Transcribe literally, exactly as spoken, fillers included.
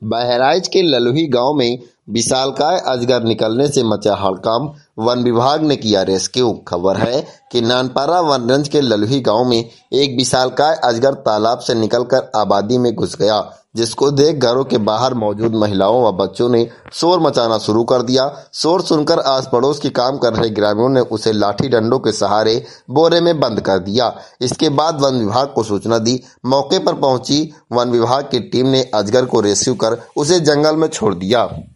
बहराइच के ललुही गांव में विशालकाय अजगर निकलने से मचा हड़कंप। वन विभाग ने किया रेस्क्यू। खबर है कि नानपारा वनरंज के ललुही गांव में एक विशालकाय अजगर तालाब से निकलकर आबादी में घुस गया, जिसको देख घरों के बाहर मौजूद महिलाओं व बच्चों ने शोर मचाना शुरू कर दिया। शोर सुनकर आस पड़ोस की काम कर रहे ग्रामीणों ने उसे लाठी डंडों के सहारे बोरे में बंद कर दिया। इसके बाद वन विभाग को सूचना दी। मौके पर पहुंची वन विभाग की टीम ने अजगर को रेस्क्यू कर उसे जंगल में छोड़ दिया।